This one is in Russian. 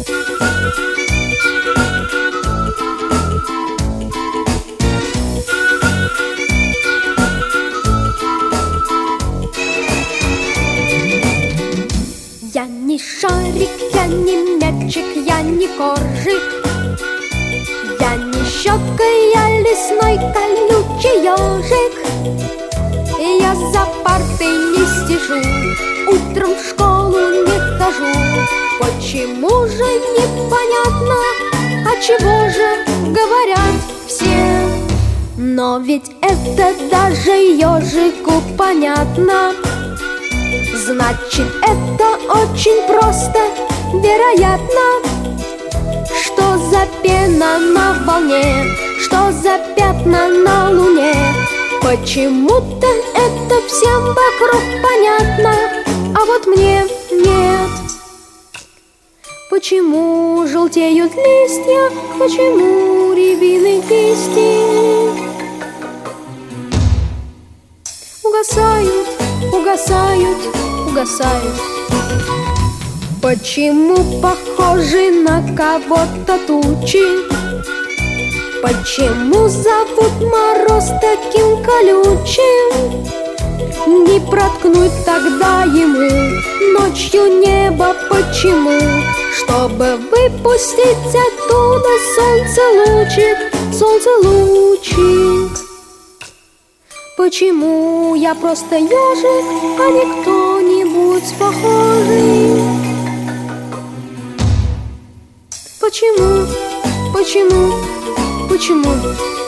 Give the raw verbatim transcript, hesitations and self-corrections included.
Я не шарик, я не мячик, я не коржик, я не щетка, я лесной колючий ежик. Я за партой не сижу, утром в школу не хожу. Почему же непонятно, а чего же говорят все? Но ведь это даже ежику понятно. Значит, это очень просто, вероятно. Что за пена на волне, что за пятна на луне? Почему-то это всем вокруг понятно, а вот мне нет. Почему желтеют листья, почему рябины кисти угасают, угасают, угасают? Почему похожи на кого-то тучи? Почему зовут мороз таким колючим? Не проткнуть тогда ему ночью небо почему? Чтобы выпустить оттуда солнце лучик, солнце лучик. Почему я просто ежик, а не кто-нибудь похожий? Почему, почему, почему?